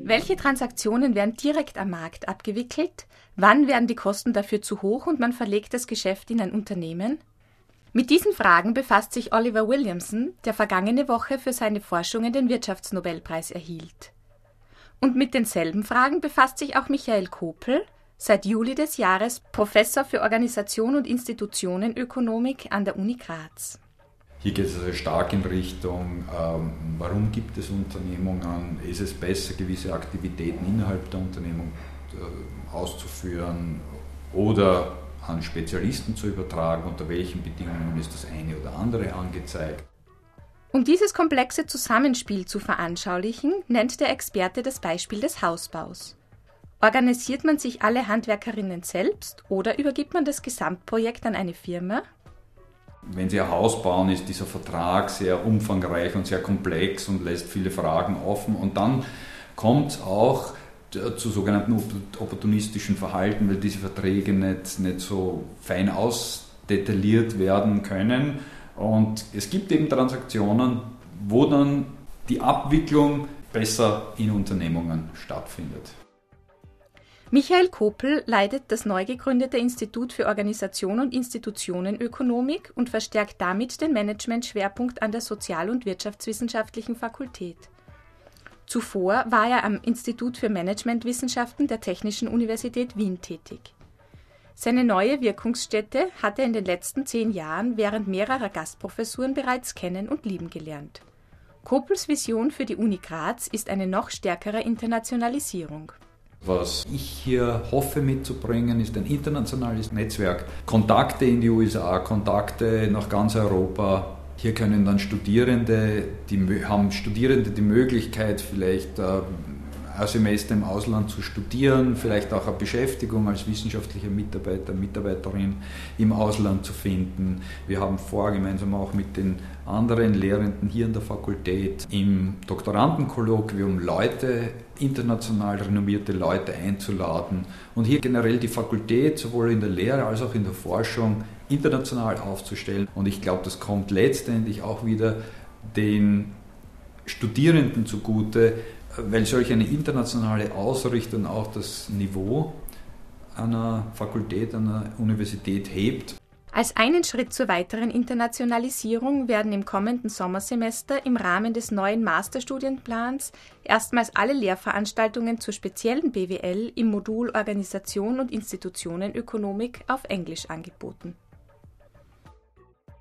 Welche Transaktionen werden direkt am Markt abgewickelt? Wann werden die Kosten dafür zu hoch und man verlegt das Geschäft in ein Unternehmen? Mit diesen Fragen befasst sich Oliver Williamson, der vergangene Woche für seine Forschungen den Wirtschaftsnobelpreis erhielt. Und mit denselben Fragen befasst sich auch Michael Kopel, seit Juli des Jahres Professor für Organisation und Institutionenökonomik an der Uni Graz. Hier geht es also stark in Richtung, warum gibt es Unternehmungen, ist es besser, gewisse Aktivitäten innerhalb der Unternehmung auszuführen oder an Spezialisten zu übertragen, unter welchen Bedingungen ist das eine oder andere angezeigt. Um dieses komplexe Zusammenspiel zu veranschaulichen, nennt der Experte das Beispiel des Hausbaus. Organisiert man sich alle Handwerkerinnen selbst oder übergibt man das Gesamtprojekt an eine Firma? Wenn Sie ein Haus bauen, ist dieser Vertrag sehr umfangreich und sehr komplex und lässt viele Fragen offen. Und dann kommt es auch zu sogenannten opportunistischen Verhalten, weil diese Verträge nicht so fein ausdetailliert werden können. Und es gibt eben Transaktionen, wo dann die Abwicklung besser in Unternehmungen stattfindet. Michael Kopel leitet das neu gegründete Institut für Organisation und Institutionenökonomik und verstärkt damit den Managementschwerpunkt an der Sozial- und Wirtschaftswissenschaftlichen Fakultät. Zuvor war er am Institut für Managementwissenschaften der Technischen Universität Wien tätig. Seine neue Wirkungsstätte hat er in den letzten 10 Jahren während mehrerer Gastprofessuren bereits kennen und lieben gelernt. Kopels Vision für die Uni Graz ist eine noch stärkere Internationalisierung. Was ich hier hoffe mitzubringen, ist ein internationales Netzwerk. Kontakte in die USA, Kontakte nach ganz Europa. Hier können dann Studierende die Möglichkeit, vielleicht ein Semester im Ausland zu studieren, vielleicht auch eine Beschäftigung als wissenschaftlicher Mitarbeiter, Mitarbeiterin im Ausland zu finden. Wir haben vor, gemeinsam auch mit den anderen Lehrenden hier an der Fakultät im Doktorandenkolloquium international renommierte Leute einzuladen und hier generell die Fakultät sowohl in der Lehre als auch in der Forschung international aufzustellen. Und ich glaube, das kommt letztendlich auch wieder den Studierenden zugute, weil solch eine internationale Ausrichtung auch das Niveau einer Fakultät, einer Universität hebt. Als einen Schritt zur weiteren Internationalisierung werden im kommenden Sommersemester im Rahmen des neuen Masterstudienplans erstmals alle Lehrveranstaltungen zur speziellen BWL im Modul Organisation und Institutionenökonomik auf Englisch angeboten.